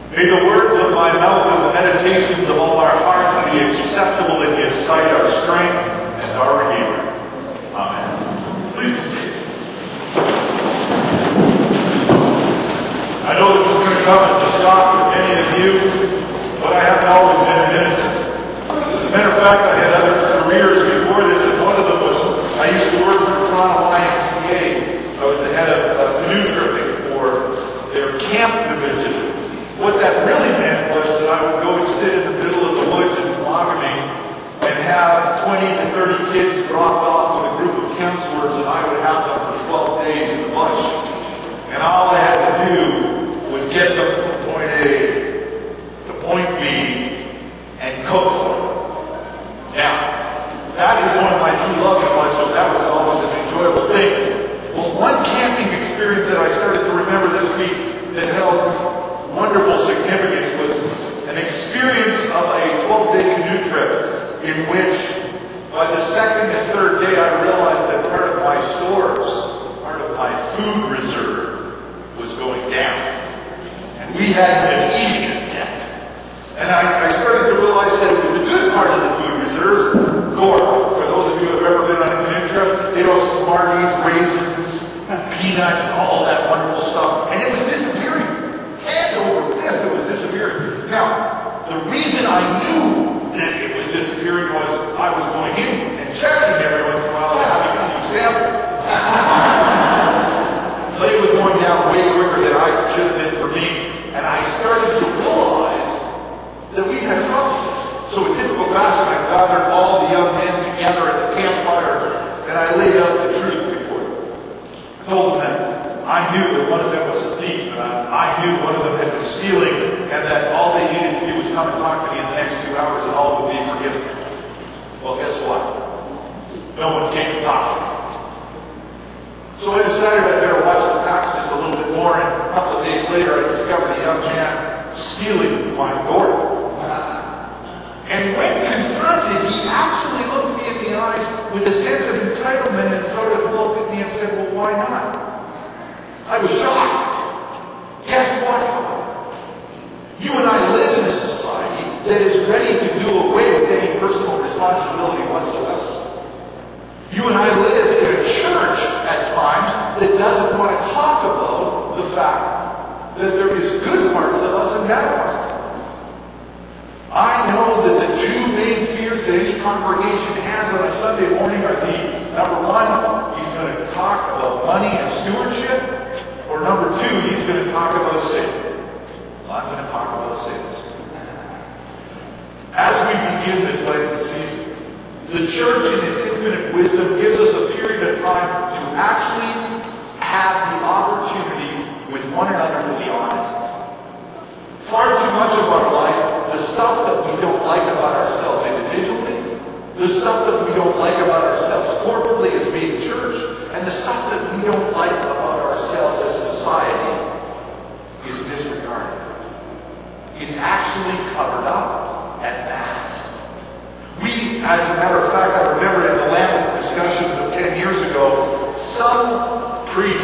May the words of my mouth and the meditations of all our hearts be acceptable in His sight, our strength and our Redeemer. Amen. Please be seated. I know this is going to come as a shock to many of you, but I haven't always been a minister. As a matter of fact, I had other careers before this, and one of them was I used to work for Toronto YMCA. I was the head of canoe tripping for their camp division. What that really meant was that I would go and sit in the middle of the woods in Temagami and have 20 to 30 kids dropped off with a group of counselors, and I would have them for 12 days in the bush. And all I had to do was get them from point A to point B and cook for them. Now, that is one of my true loves in life, so that was always an enjoyable thing. Well, one camping experience that I started to remember this week that held wonderful significance was an experience of a 12-day canoe trip in which by the second and third day I realized that part of my stores, part of my food reserve was going down. And we hadn't been eating it yet. And I started to realize that it was the good part of the food reserves. Gourd, for those of you who have ever been on a canoe trip, they know Smarties, raisins, peanuts, all that wonderful stuff. And it was disappearing. Hand over fist, it was disappearing. Now, the reason I knew that it was disappearing was I was going in and checking every once in a while to have a few samples. But it was going down way quicker than I should have been for me. And I started to realize that we had problems. So in typical fashion, I gathered all the young men together at the campfire and I laid out the truth before them. I told them that I knew that one of them was a thief, and I knew one of them had been stealing, and that all they needed to do was come and talk to me in the next 2 hours and all would be forgiven. Well, guess what? No one came to talk to me. So I decided I'd better watch the facts just a little bit more, and a couple of days later I discovered a young man stealing my gourd. And when confronted, he actually looked me in the eyes with a sense of entitlement and sort of looked at me and said, well, why not? I was shocked. Guess what? You and I live in a society that is ready to do away with any personal responsibility whatsoever. You and I live in a church at times that doesn't want to talk about the fact that there is good parts of us and bad parts of us. I know that the two main fears that any congregation has on a Sunday morning are these. Number one, he's going to talk about money and stewardship. Or number two, he's going to talk about sin. Well, I'm going to talk about sins. As we begin this Lenten season, the church in its infinite wisdom gives us a period of time to actually have the opportunity with one another to be honest. Far too much of our life, the stuff that we don't like about ourselves individually, the stuff that we don't like about ourselves corporately as being church, and the stuff that we don't like about ourselves as society is disregarded. Is actually covered up and masked. We, as a matter of fact, I remember in the Lambeth discussions of 10 years ago, some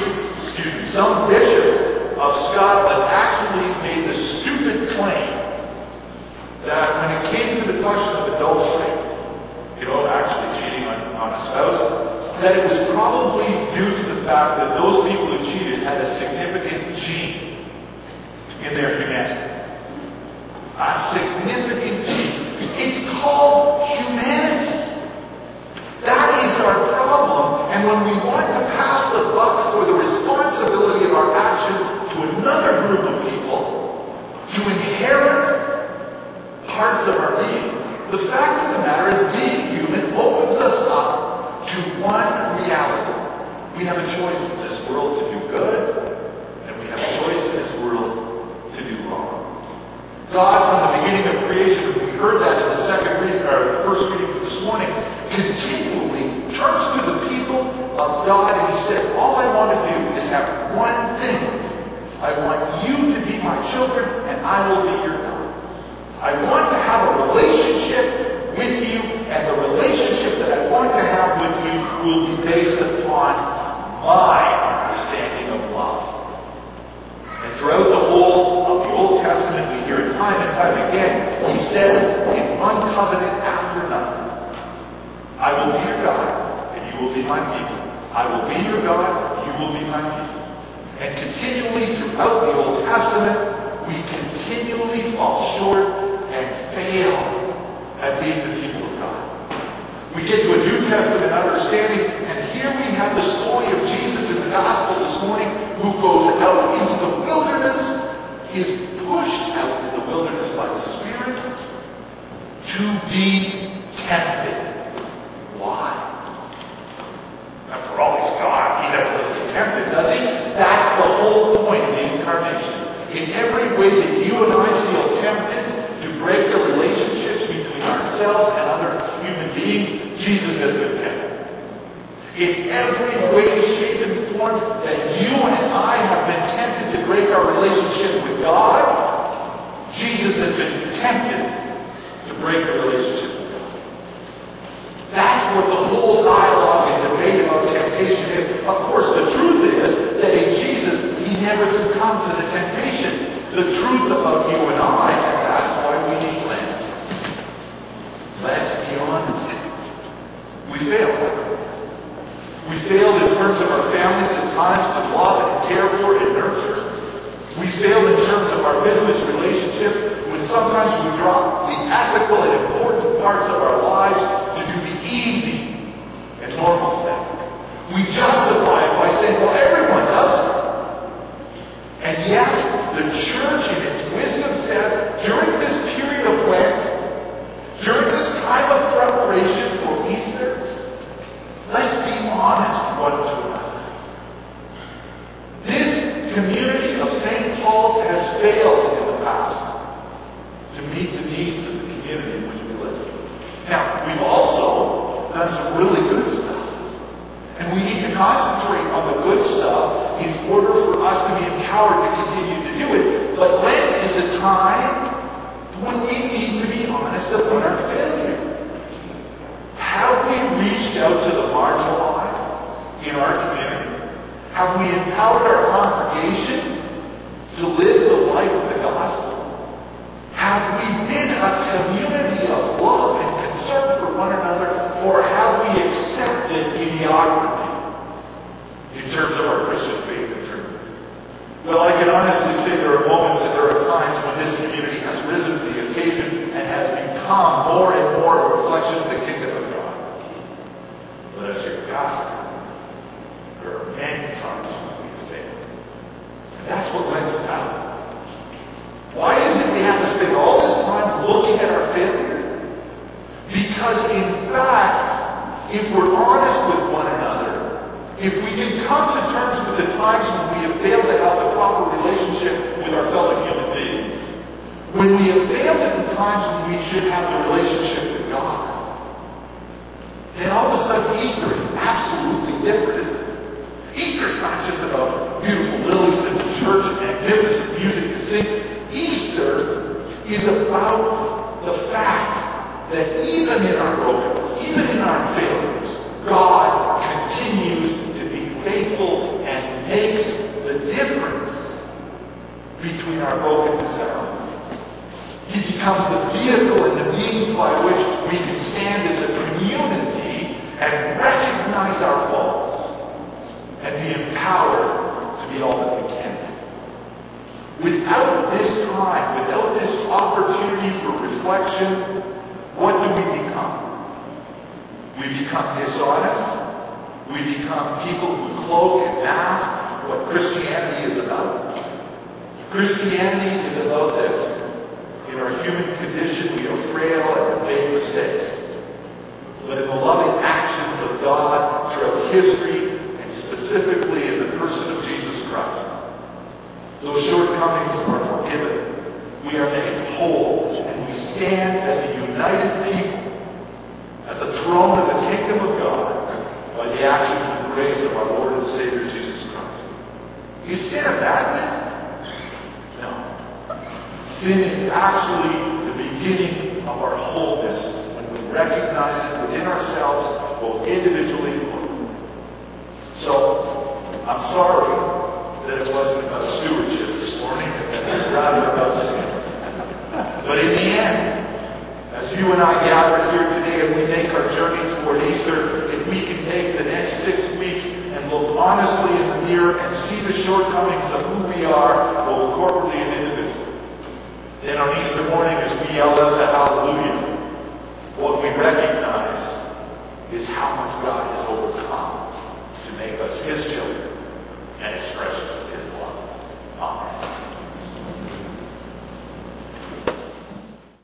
bishop of Scotland actually made the stupid claim that when it came to the question of adultery, actually cheating on a spouse, that it was probably due to the fact that those people who cheated had a significant gene in their humanity. A significant gene. It's called humanity. That is our problem. And when we want to pass the buck for the responsibility of our action to another group of people, to inherit parts of our being, the fact of the matter is being human opens us up to one reality. We have a choice in this world to do good, and we have a choice in this world to do wrong. God, from the beginning of creation, we heard that in the first reading for this morning, continually turns to the people of God and He says, all I want to do is have one thing. I want you to be my children, and I will be your God. I want to have a relationship with you, and the relationship that I want to have with you will be based upon my understanding of love. And throughout the whole of the Old Testament, we time again, he says in one covenant after another, I will be your God, and you will be my people. I will be your God, you will be my people. And continually throughout the Old Testament, we continually fall short and fail at being the people of God. We get to a New Testament understanding, and here we have the story of Jesus in the Gospel this morning, who goes out into the wilderness, is pushed out in the wilderness by the Spirit to be tempted. Why? After all, he's God. He doesn't really get tempted, does he? That's the whole point of the incarnation. In every way that you and I feel tempted to break the relationships between ourselves and other human beings, Jesus has been tempted. In every way, shape, and form that you and I have been tempted to break our relationship with God, Jesus has been tempted to break the relationship with God. That's what the whole dialogue and debate about temptation is. Of course, the truth is that in Jesus, he never succumbed to the temptation. The truth about you and I, and that's why we need Lent. Let's be honest. We failed. We failed in terms of our families at times to love and care for and nurture. We failed in terms of our business relationships when sometimes we drop the ethical and important parts of our lives to do the easy and normal thing. We justify it by saying, well, everyone does it. And yet, the church in its wisdom says, during this period of Lent, during this time of preparation for Easter, let's be honest one to another. This community of St. Paul's has failed in the past to meet the needs of the community in which we live. Now, we've also done some really good stuff. And we need to concentrate on the good stuff in order for us to be empowered to continue to do it. But Lent is a time when we need to be honest about our failure. Have we reached out to the marginalized in our community? Have we empowered our congregation to live the life of the gospel? Have we been a community of love and concern for one another, or have we accepted mediocrity in terms of our Christian faith and truth? Well, I can honestly say there are moments and there are times when this community has risen to the occasion and has become more and more a reflection of the kingdom of God. But as your pastor, there are many times when we fail. And that's what Lent's about. Why is it we have to spend all this time looking at our failure? Because in fact, if we're honest with one another, if we can come to terms with the times when we have failed to have the proper relationship with our fellow human beings, when we have failed at the times when we should have the relationship with God, then all of a sudden Easter is absolutely different, isn't it? Easter is not just about beautiful lilies in the church and magnificent music to sing. Easter is about the fact that even in our brokenness, even in our failures, God continues to be faithful and makes the difference between our brokenness and our lives. He becomes the vehicle and the means by which we can stand as a community and recognize our faults and be empowered to be all that we can be. Without this time, without this opportunity for reflection, what do we become? We become dishonest. We become people who cloak and mask what Christianity is about. Christianity is about this. In our human condition, we are frail and have made mistakes. But in the loving actions of God throughout history, and specifically in the person of Jesus Christ, those shortcomings are forgiven. We are made whole, and we stand as a united people at the throne of the kingdom of God by the actions and grace of our Lord and Savior Jesus Christ. Is sin a bad thing? No. Sin is actually the beginning of our wholeness when we recognize it within ourselves, both individually and corporately. So, I'm sorry that it wasn't about stewardship this morning, it was rather about sin. But you and I gather here today and we make our journey toward Easter, if we can take the next 6 weeks and look honestly in the mirror and see the shortcomings of who we are, both corporately and individually, then on Easter morning as we yell out the hallelujah, what we recognize is how much